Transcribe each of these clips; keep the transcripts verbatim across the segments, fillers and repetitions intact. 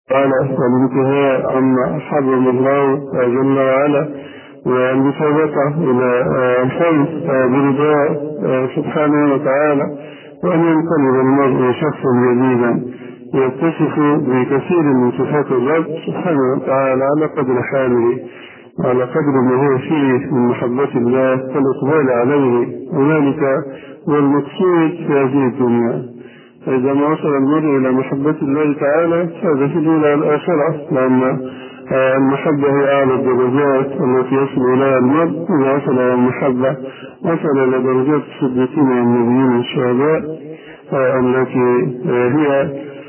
تعالى والانتهاء عما حرم الله جل وعلا، والمسابقة إلى الفوز برضاه سبحانه وتعالى، وأن ينقلب المرء شخصا جديدا يتصف بكثير من صفات الرب سبحانه وتعالى على قدر حاله وعلى قدر ما هو فيه من محبة الله والإقبال عليه، وذلك هو المقصود في هذه الدنيا. فإذا ما وصل المرء إلى محبة الله تعالى فهذا في الأولى الآخرة، لأن المحبة هي أعلى الدرجات التي يصل إليها المرء. إذا وصل إلى المحبة وصل إلى درجات الصديقين والنبيين والشهداء التي هي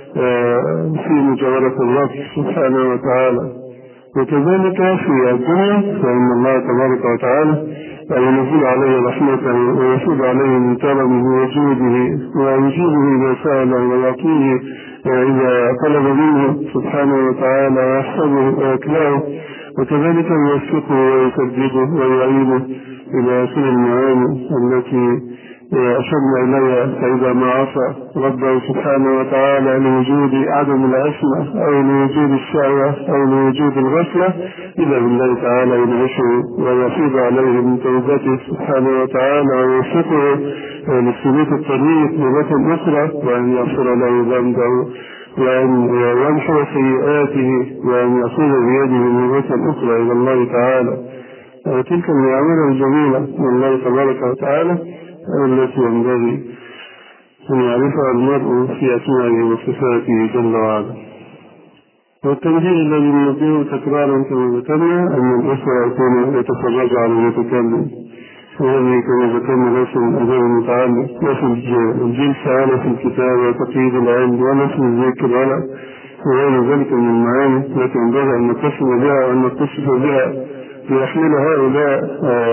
في مجاورة الله سبحانه وتعالى. وكذلك في الدنيا فإن الله تبارك وتعالى ينزل عليه رحمته ويفيض عليه من كرمه وجوده ويجيبه إذا سأل ويعطيه إذا طلب منه سبحانه وتعالى ويحفظه ويكلاه، وكذلك يوفقه ويسدده ويعينه إلى سبل المعاني التي أشرنا إليها. فإذا ما عصى ربه سبحانه وتعالى لوجود عدم العصمة أو لوجود الشهوة أو لوجود الغفلة، إذا بالله تعالى ينعشه ويفيض عليه من توبته سبحانه وتعالى ويوفقه لسلوك الطريق مرة أخرى، وأن يغفر له ذنبه وأن يمحو سيئاته وأن يأخذ بيده مرة أخرى إلى الله تعالى. تلك النعمة الجميلة من الله تبارك وتعالى التي ينبغي أن يعرفها المرء في أسمائه وصفاته جل وعلا. والتنبيه الذي ننبهه تكرارا كما ذكرنا أن الأسرة يكون يتفرج على المتكلم، وهذه كما ذكرنا ليس من أداء المتعلم لا في الجلسة ولا في الكتاب وتقييد العلم ولا في الذكر ولا وغير ذلك من المعاني التي ينبغي أن نتصل بها وأن نتصف بها ليحمل هؤلاء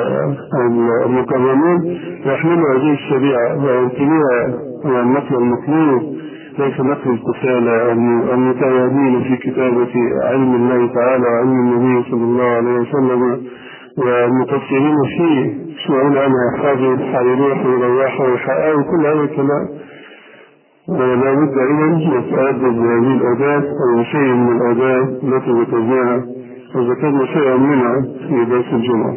المكرمون يحملوا هذه الشريعة وينقلوها النقل المطلوب، ليس نقل الكسالى المتيامين في كتابة علم الله تعالى وعلم النبي صلى الله عليه وسلم والمقصرين فيه يسمعون عنها يحفظوا حيروح ويروح ويحققوا كل هذا الكلام. ولا بد إذن يتأدب بهذه الأداة أو شيء من الأداة التي ذكرناها وذكرنا شيئا منها في درس الجمعة.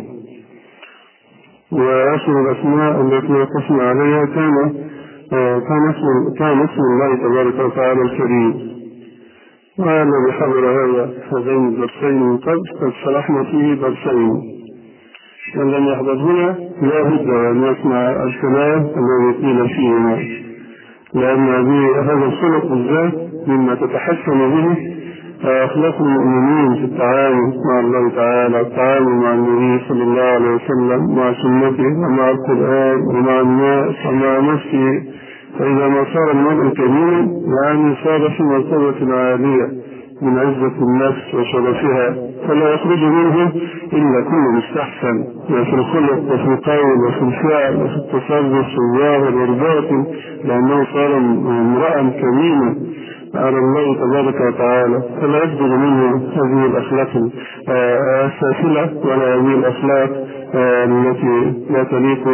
وأصل الأسماء التي وقفنا عليها كان كان اسم كان اسم الله تبارك وتعالى الكريم، وأنا بحضر هذا هذين الدرسين من قبل قد شرحنا فيه درسين، من لم يحضر هنا لا بد أن يسمع الكلام الذي قيل فيهما، لأن هذا الخلق بالذات مما تتحسن به أخلاق المؤمنين في التعامل مع الله تعالى، التعامل مع النبي صلى الله عليه وسلم مع سنته ومع القرآن ومع الناس ومع نفسه. فإذا ما صار المرء كريما يعني صار في مرتبة عالية من عزة النفس وشرفها، فلا يخرج منه إلا كل مستحسن في الخلق وفي القول وفي الفعل وفي التصرف في الظاهر والباطن، لأنه صار امرأ كريما على الله تبارك وتعالى، فلا يصدر منه هذه الأخلاق السافلة ولا هذه الأخلاق التي لا تليق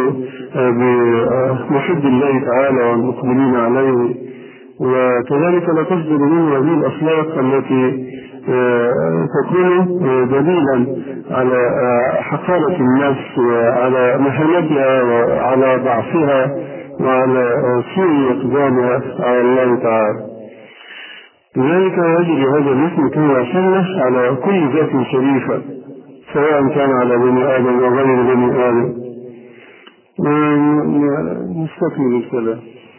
بمحب الله تعالى والمقبلين عليه. وكذلك لا تصدر منه هذه الأخلاق التي تكون دليلا على حقارة النفس وعلى مهانتها وعلى ضعفها وعلى سوء إقبالها على الله تعالى. لذلك يجري هذا الاسم كما أشرنا على كل ذات شريفة، سواء كان على بني آدم وغير بني آدم. نستكمل الكلام.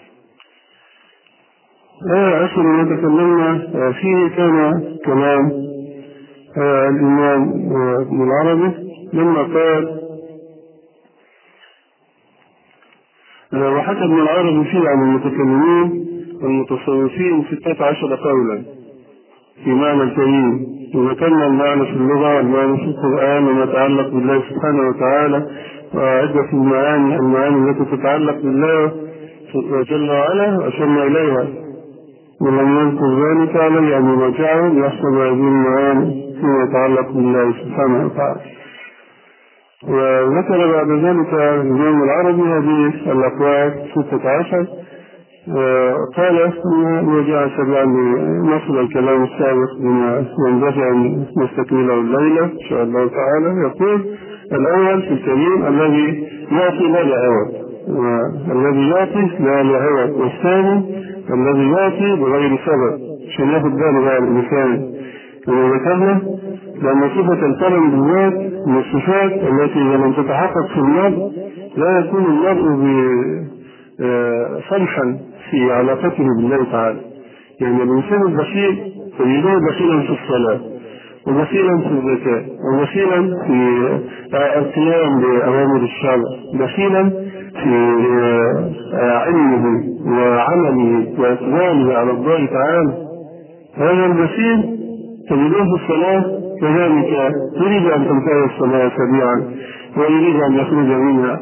آه أصل ما تكلمنا فيه كان كلام آه الإمام ابن العربي لما قال آه وحكى ابن العربي فيه عن المتكلمين والمتصوفين ستة عشر قولا في معنى الكريم، وذكرنا المعنى في اللغة والمعنى في القرآن وما يتعلق بالله سبحانه وتعالى وعدة المعاني المعاني التي تتعلق بالله جل وعلا وأشرنا إليها، ولم يذكر ذلك عليه أن يرجعه ليحصل هذه المعاني فيما يتعلق بالله سبحانه وتعالى. وذكر بعد ذلك الإمام العربي هذه الأقوال ستة عشر قال وجاء سبعا نصل الكلام السابق بما ينبغي أن نستكمله الليلة إن شاء الله تعالى. يقول الأول في الكريم الذي يعطي لا لعوض، والذي يعطي لا لعوض، والثاني الذي يعطي بغير سبب، عشان ياخد باله بقى الإنسان كما ذكرنا، لأن صفة الكرم بالذات من الصفات التي لم تتحقق في المرء لا يكون المرء صالحا في علاقته بالله تعالى. يعني الإنسان البخيل تجده بخيلا في الصلاة، وبخيلا في الزكاة، وبخيلا في القيام بأوامر الشرع، بخيلا في علمه وعمله وإقباله على الله تعالى. هذا البخيل تجده في الصلاة كذلك يريد أن تنتهي الصلاة سريعا ويريد أن يخرج منها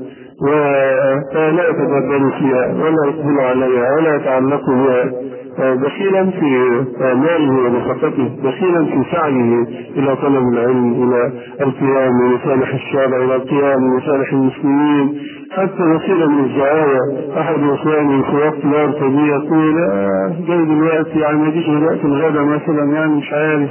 ولا يتقدم فيها ولا يقبل عليها ولا يتعلق بها، بخيلا في ماله ونفقته، بخيلا في سعيه إلى طلب العلم، إلى القيام بمصالح الشارع، إلى القيام بمصالح المسلمين، حتى بخيلا من الدعاية. أحد إخواني في وقت لا أرتدي يقول جاي دلوقتي يعني ما يجيش دلوقتي الغدا مثلا، يعني مش عارف،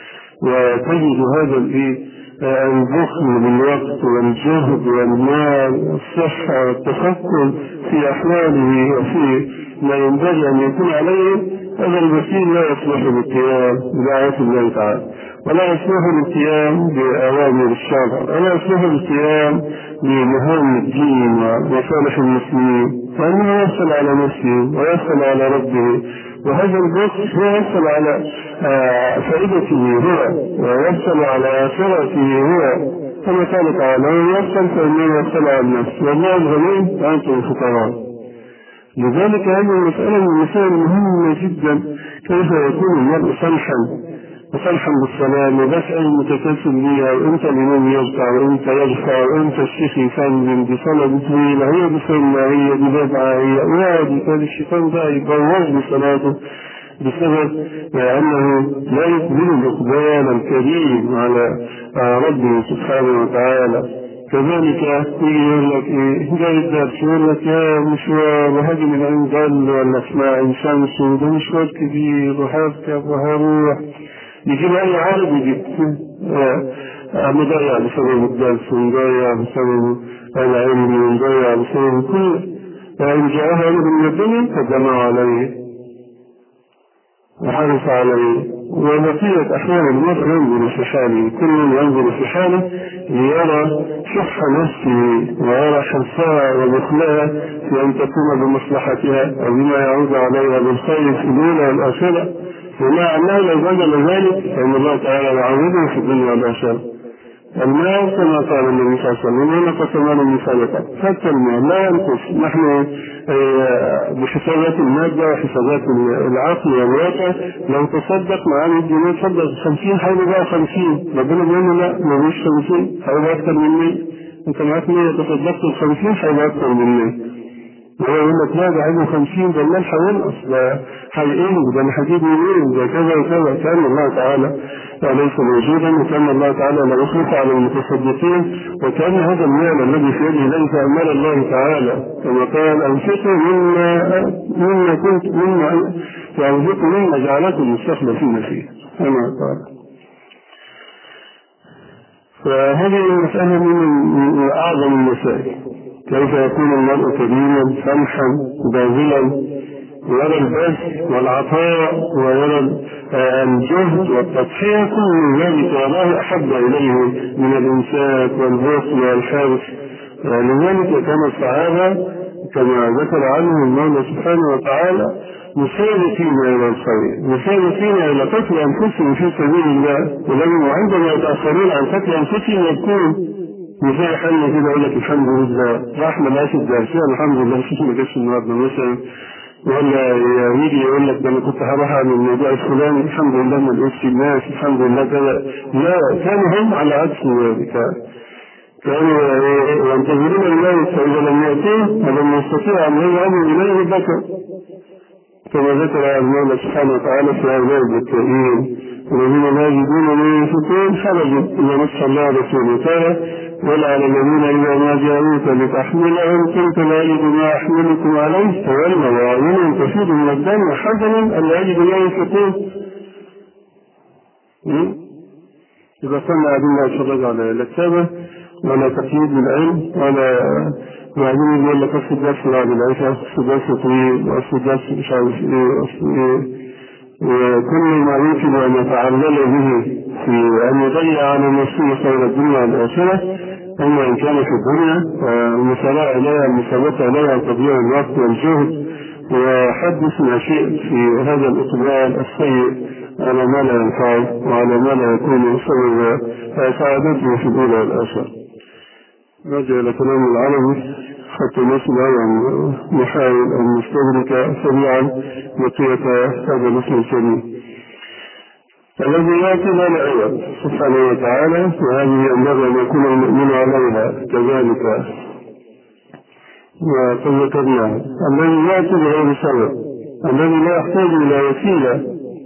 وتجد هذا الإيه البخل بالوقت والجهد والمال والصحة والتفكر في أحواله وفي ما ينبغي أن يكون عليه. هذا البخيل لا يصلح بالقيام بدعوة الله تعالى، ولا يصلح بالقيام بأوامر الشرع، ولا يصلح بالقيام بمهام الدين ومصالح المسلمين، فإنه يصل على نفسه ويصل على ربه. وهذا البخل هو يصل على فائدته هو، ويصل على آخرته هو، كما قال تعالى يصل فإنه يصل على النفس والله الغني وأنتم الفقراء. لذلك هذه المسألة من المسائل المهمة جدا، كيف يكون المرء صالحا وصالحا بالصلاة وبسعى المتكاسل ليها، وإمتى الإمام يركع وإمتى يرفع وإمتى الشيخ يسلم بصلاة طويلة هي بسنة هي ببدعة هي وهذه كان الشيطان بقى يبوظ بصلاته بسبب أنه لا يقبل الإقبال الكريم على ربه سبحانه وتعالى. كذلك يقول لك ايه جاي الدرس يقول لك يا مشوار وهذه من عين ظل ولا اسماء شمس وده مشوار كبير وهركب وهروح، يجيب اي عارض يجيب مضيع بسبب الدرس ومضيع بسبب العلم ومضيع بسبب كل، فإن جاءها من الدنيا فجمع عليه وحرص عليه. وبقية أحوال المرء ينظر في حاله، كل ينظر في حاله ليرى شح نفسه ويرى حرصها وبخلها في أن تقوم بمصلحتها وبما يعود عليها بالخير في الأولى والآخرة، ومع أنه لو بذل ذلك فإن الله تعالى يعوضه في الدنيا والآخرة. المال كما قال النبي صلى الله عليه وسلم ونقص مال من صدقة، حتى المال لا ينقص. نحن بحسابات المادة وحسابات العقل والواقع لو تصدق معاني الجنيه تصدق خمسين حاول بقى خمسين، ربنا بيقول لا ما مش خمسين حاول أكثر من مية، أنت معاك مية تصدقت الخمسين حاول أكثر من مية، هو يقول لك لا ده عايزه خمسين ده المال هينقص ده هيقل ده انا هجيب منين ده كذا وكذا. كان الله تعالى ليس موجودا، وكان الله تعالى لا يخلق على المتصدقين، وكان هذا المال الذي في يده ليس مال الله تعالى، كما قال انفقوا مما مما كنت مما وانفقوا مما جعلكم مستخلفين فيه كما قال. فهذه المسألة من أعظم المسائل، كيف يكون المرء كريما سمحا باذلا ويرى البذل والعطاء ويرى الجهد والتضحية، كل ذلك والله أحب إليه من الإمساك والبخل والحرص. لذلك كان الصحابة كما ذكر عنهم المولى سبحانه وتعالى مسابقين إلى الخير، مسابقين إلى قتل أنفسهم في سبيل الله، وعندما يتأخرون عن قتل أنفسهم يكون مثال حلو كده يقول لك الحمد لله راح ملاش الدرسية الحمد لله مش ما جاش النهارده مثلا، ولا يجي يقول لك ده انا كنت هروح اعمل الموضوع الفلاني الحمد لله ما لقيتش الناس الحمد لله كذا. لا، كانوا هم على عكس ذلك، كانوا ينتظرون الموت فاذا لم ياتيه ولم يستطيع ان يذهبوا اليه بكوا، كما ذكر المولى سبحانه وتعالى في عباد الكريم الذين لا يجدون ما ينفقون خرجوا الى نصح الله ورسوله. قال ولا على الذين إذا ما جاءوك لتحملهم قلت لا أجد ما أحملكم عليه تولوا وأعينهم تفيض من الدم حزنا ألا يجدوا ما ينفقون. إذا كنا قاعدين نتفرج على الكتابة ولا تقييد بالعلم ولا وبعدين يقول لك أصل الدرس بعد العشاء، أصل الدرس طويل، وأصل الدرس مش عارف إيه، وأصل إيه، وكل ما يمكن أن يتعلل به في أن يضيع على نفسه خير الدنيا والآخرة، أما إن كان في الدنيا المسارعة إليها المسابقة إليها تضييع الوقت والجهد، وحدث ما شئت في هذا الإقبال السيء على ما لا ينفع وعلى ما لا يكون سبب سعادته في الأولى والآخرة. نرجع إلى كلام العربي حتى نصل أن نحاول أن نستدرك سريعا بقية هذا الاسم الكريم الذي يأتي لا عوض سبحانه وتعالى، وهذه ينبغي أن يكون المؤمن عليها كذلك وقد ذكرناه. الذي يأتي بغير سبب، الذي لا يحتاج إلى وسيلة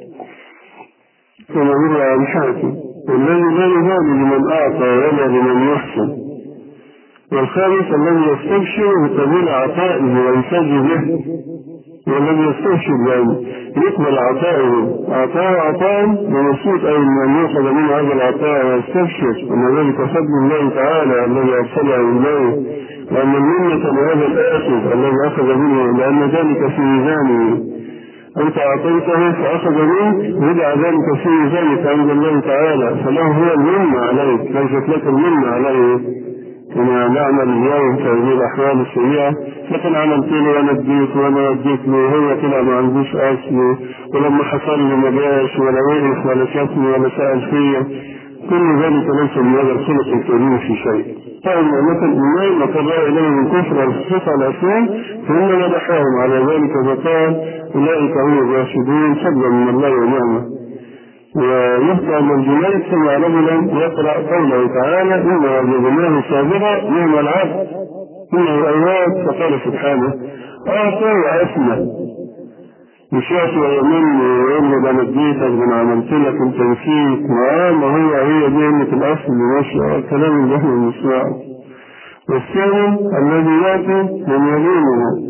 كما مر عن حاتم، والذي لا يهاب لمن أعطى ولا لمن يحسن. والخامس الذي يستبشر بقبول عطائه وينتج به، والذي يستبشر بأن يقبل عطائه عطاء عطاء ومبسوط أي من يأخذ منه هذا العطاء ويستبشر أن ذلك فضل الله تعالى الذي أرسله إليه، وأن المنة لهذا الآخذ الذي أخذ منه، لأن ذلك في ميزانه. أنت أعطيته فأخذ منك وضع ذلك في ميزانك عند الله تعالى، فله هو المنة عليك، ليست لك المنة عليه. كما نعمل اليوم في هذه الأحوال السيئة، لكن عملت له وأنا اديت وأنا وديت له، هو طلع ما عندوش أصل، ولما حصل له ما جاش ولا وقف ولا شافني ولا سأل فيا، كل ذلك ليس من هذا الخلق الكريم في شيء. طيب نعمة الإيمان وقضاء إليه من كفر والخصوص على الأسلام، فإن مدحهم على ذلك فقال أولئك هم الراشدون فضلا من الله ونعمه. ويحكى أن الجنيد سمع رجلا يقرأ قوله تعالى إنا وجدناه صابرا نعم العبد إنه أواب، فقال سبحانه أعطى وأسمى، مش يعطي ويمن ويقول له أنا اديتك أنا عملت لك أنت نسيت، ما هو هي دي قلة الأصل اللي ماشي الكلام اللي احنا بنسمعه. والثاني الذي يأتي من يمينه،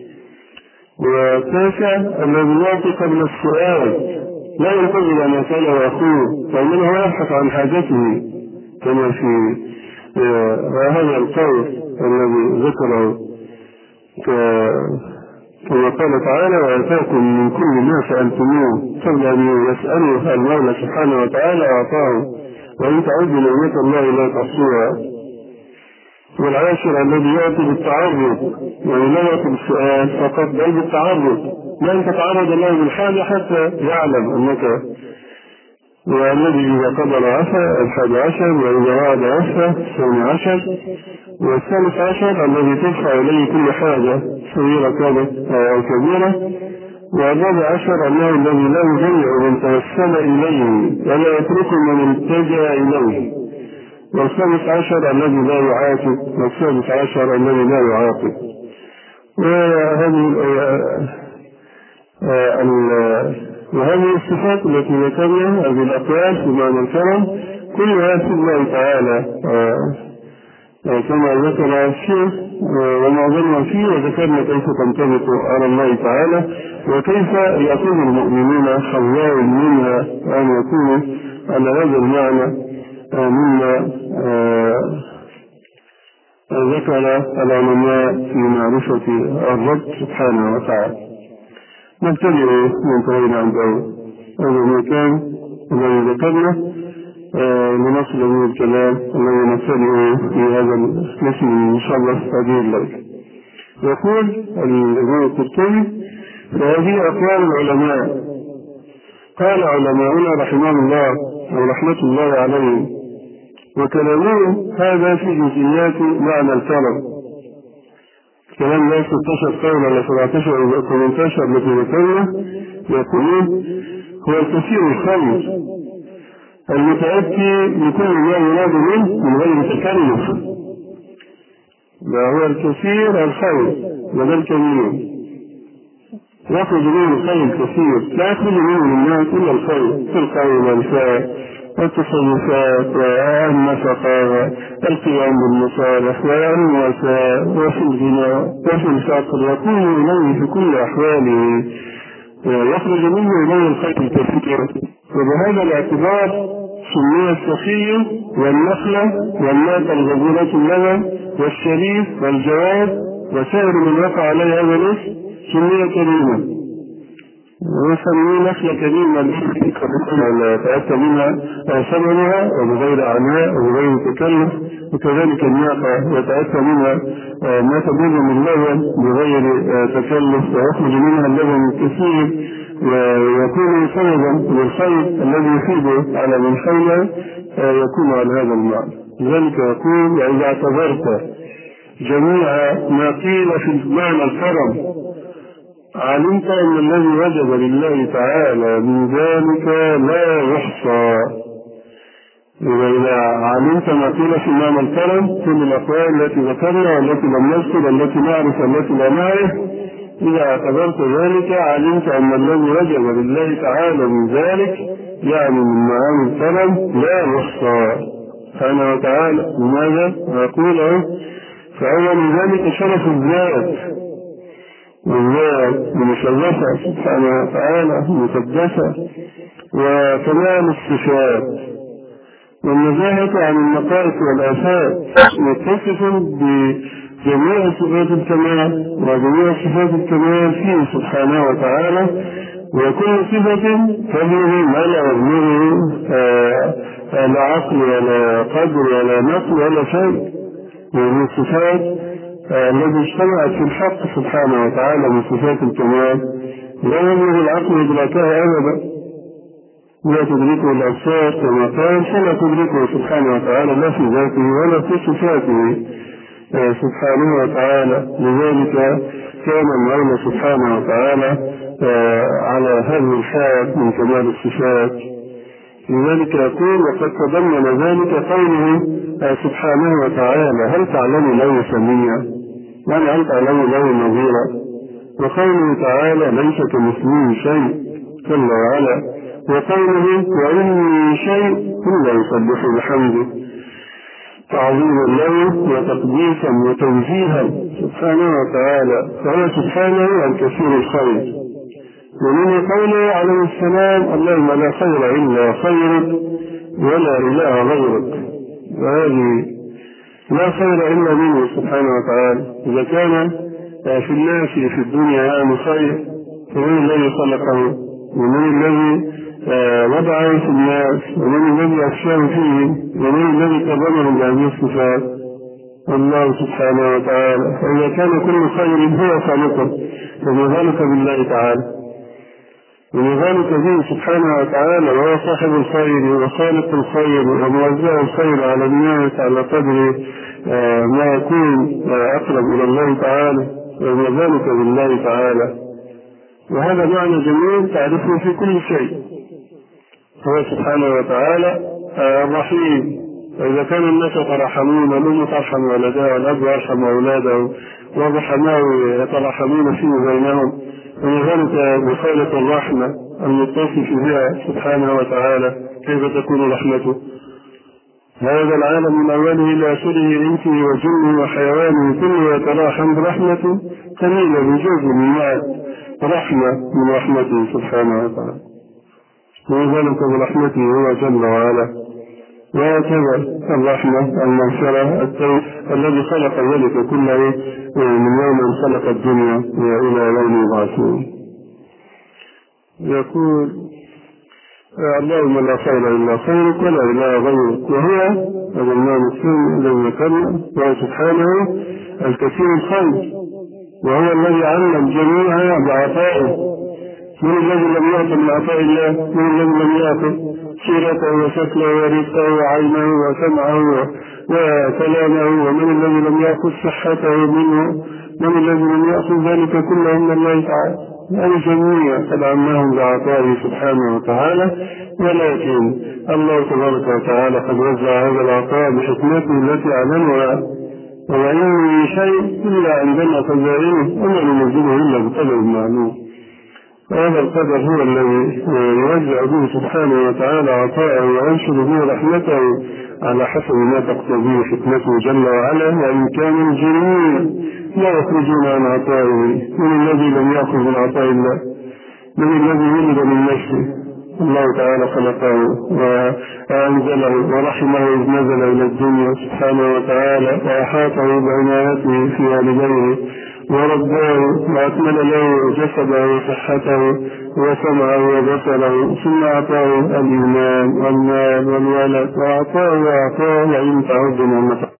والتاسع الذي يأتي قبل السؤال لا ينتظر أن يسأله أخوه، فإنه يبحث عن حاجته، كما في هذا القول الذي ذكره كما قال تعالى وآتاكم من كل ما سألتموه قبل أن يسأله المولى سبحانه وتعالى أعطاه، وإن تعودوا نعمة الله لا تحصوها. والعاشر الذي يأتي بالتعرض، يعني لا يأتي بالسؤال فقط بل بالتعرض، لا تتعرض الله بالحاجة حتى يعلم أنك، والذي إذا قبل عفا الحادي عشر، وإذا وعد عفا الثاني عشر. والثالث عشر الذي تدفع إليه كل حاجة صغيرة كانت أو كبيرة. والرابع عشر أنه الذي لا يضيع من توسل إليه ولا يترك من التجأ إليه. والخامس عشر الذي لا يعاقب، والسادس عشر الذي لا يعاقب. وهذه وهذه الصفات التي ذكرنا، هذه الأقوال في معنى الكرم كلها في الله تعالى كما ذكر الشيخ ومعظمها فيه، وذكرنا كيف تنطبق على الله تعالى وكيف يكون المؤمنون حظاء منها وأن يكونوا على هذا المعنى مما ذكر العلماء في معرفة الرب سبحانه وتعالى. نبتدئ من طويل عن بعيد. هذا المكان الذي ذكرنا لنصل به الكلام الذي نبتدئ في هذا الاسم إن شاء الله هذه الليلة. يقول الإمام القرطبي فهذه أقوال العلماء، قال علماؤنا رحمهم الله أو رحمة الله عليهم، وكلامهم هذا في جزئيات معنى الكرم. كلام لا ستاشر قول ولا سبعتاشر ولا ثمانية التي ذكرنا، يقولون هو الكثير الخير المتأتي لكل ما يراد منه من غير تكلف. هو الكثير الخير وذا الكبير يخرج منه الخير الكثير، لا يخرج منه الناس إلا الخير في القول والفاء والتصرفات والنفقة والقيام بالمصالح والمواساة وفي الغنى وفي الفقر، يكون إليه في كل أحواله، يخرج منه إليه الخير الكثير. وبهذا الاعتبار سمي السخي والنخلة والناقة الغزيرة اللبن والشريف والجواد وسائر من وقع عليه هذا الاسم سمي كريما، ويسميه نخلة كريمة لا يتأتى منها ثمنها وبغير عناء وبغير تكلف، وكذلك الناقة يتأتى منها ما تبيض من لبن بغير تكلف ويخرج منها اللبن الكثير ويكون سببا للخير الذي يفيد على من حوله يكون على هذا المعنى. لذلك يقول: إذا اعتبرت جميع ما قيل في معنى الكرم علمت أن الذي وجب لله تعالى من ذلك لا يحصى. إذا علمت ما قيل في معنى الكرم كل الأقوال التي ذكرنا والتي لم نذكر والتي نعرف والتي لا نعرف، إذا اعتبرت ذلك علمت أن الذي وجب لله تعالى من ذلك يعني من معاني الكرم لا يحصى سبحانه وتعالى. لماذا؟ يقول: فأول ذلك شرف الذات، والذات المشرفة سبحانه وتعالى مقدسة، وكمال الصفات والنزاهة عن النقائص والآفات، متصف بجميع صفات الكمال وجميع صفات الكمال فيه سبحانه وتعالى، وكل صفة تبلغ ما لا يبلغه لا عقل ولا قدر ولا نقل ولا شيء من الصفات الذي اجتمعت في الحق سبحانه وتعالى من صفات الكمال لا يبلغ العقل إدراكها أبدا، لا تدركه الأبصار كما قال، فلا تدركه سبحانه وتعالى لا في ذاته ولا في صفاته سبحانه وتعالى. لذلك كان المولى سبحانه وتعالى على هذه الحال من كمال الصفات. لذلك يقول: وقد تضمن ذلك قوله سبحانه وتعالى: هل تعلم له سميا، يعني هل تعلم له نظيرا. وقوله تعالى: ليس كمثله شيء جل وعلا. وقوله: وإن من شيء إلا يسبح بحمده تعظيما له وتقديسا وتوجيها سبحانه وتعالى، فهو سبحانه الكثير الخير. ومن قوله عليه السلام: اللهم لا خير إلا خيرك ولا إله غيرك. وهذه لا خير إلا منه سبحانه وتعالى. إذا كان في الناس في الدنيا يعني خير فمن الذي خلقه ومن الذي وضعه في الناس ومن الذي أفشاه فيه ومن الذي كرمهم بهذه الصفات؟ الله سبحانه وتعالى. فإذا كان كل خير هو خالقه فما ذلك بالله تعالى، ولذلك به سبحانه وتعالى وهو صاحب الخير وخالق الخير وموزع الخير على الناس على قدر ما يكون أقرب إلى الله تعالى، وذلك بالله تعالى. وهذا معنى جميل تعرفه في كل شيء. هو سبحانه وتعالى الرحيم، وإذا كان الناس يترحمون الأم ترحم ولدها والأب يرحم أولاده والرحماء يترحمون فيه بينهم، ولذلك بخالق الرحمة المتصف بها سبحانه وتعالى كيف تكون رحمته؟ هذا العالم من أوله إلى آخره إنسه وجنه وحيوانه كله يتراحم برحمة قليلة بجزء من مئة رحمة من رحمته سبحانه وتعالى، وذلك برحمته هو جل وعلا. وهكذا الرحمة المغفرة التوبة الذي خلق ذلك كله من يوم أن خلق الدنيا إلى يوم يبعثون. يقول: اللهم لا خير إلا خيرك ولا إله غيرك. وهو هذا المعنى الثاني الذي ذكرنا، وهو سبحانه الكثير الخير، وهو الذي علم الجميع بعطائه. من الذي لم يعطي من عطاء الله؟ من الذي لم يعطي سيرته وشكله ورزقه وعينه وسمعه وكلامه؟ ومن الذي لم يأخذ صحته منه؟ من الذي لم يأخذ ذلك كله من الله تعالى؟ يعني جميع قد عماهم بعطائه سبحانه وتعالى، ولكن الله تبارك وتعالى قد وزع هذا العطاء بحكمته التي أعلنها: وإن من شيء إلا عندنا خزائنه وما ننزله إلا بقدر معلوم. وهذا القدر هو الذي يوزع به سبحانه وتعالى عطاءه وينشر به رحمته على حسب ما تقتضيه حكمته جل وعلا. وإن كانوا الجنين لا يخرجون عن عطائه. من الذي لم يأخذ من عطاء الله؟ من الذي ولد من نفسه؟ الله تعالى خلقه وأنزله ورحمه إذ نزل إلى الدنيا سبحانه وتعالى، وأحاطه بعنايته في والديه ورباه وأكمل له جسده وصحته وسمعه وبصره، ثم أعطاه الإيمان والمال والولد، وأعطاه وأعطاه وإن تعد نعمته